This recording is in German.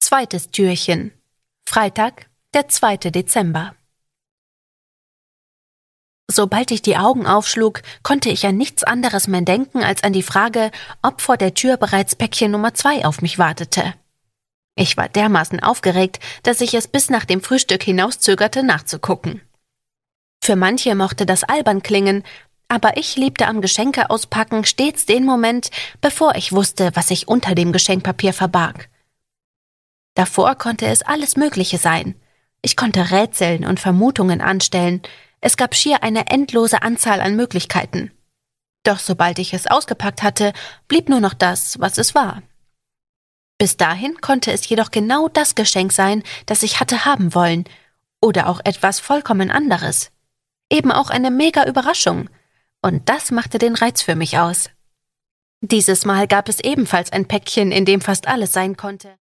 Zweites Türchen. Freitag, der 2. Dezember. Sobald ich die Augen aufschlug, konnte ich an nichts anderes mehr denken als an die Frage, ob vor der Tür bereits Päckchen Nummer 2 auf mich wartete. Ich war dermaßen aufgeregt, dass ich es bis nach dem Frühstück hinauszögerte, nachzugucken. Für manche mochte das albern klingen, aber ich liebte am Geschenke auspacken stets den Moment, bevor ich wusste, was sich unter dem Geschenkpapier verbarg. Davor konnte es alles Mögliche sein. Ich konnte rätseln und Vermutungen anstellen. Es gab schier eine endlose Anzahl an Möglichkeiten. Doch sobald ich es ausgepackt hatte, blieb nur noch das, was es war. Bis dahin konnte es jedoch genau das Geschenk sein, das ich hatte haben wollen. Oder auch etwas vollkommen anderes. Eben auch eine mega Überraschung. Und das machte den Reiz für mich aus. Dieses Mal gab es ebenfalls ein Päckchen, in dem fast alles sein konnte.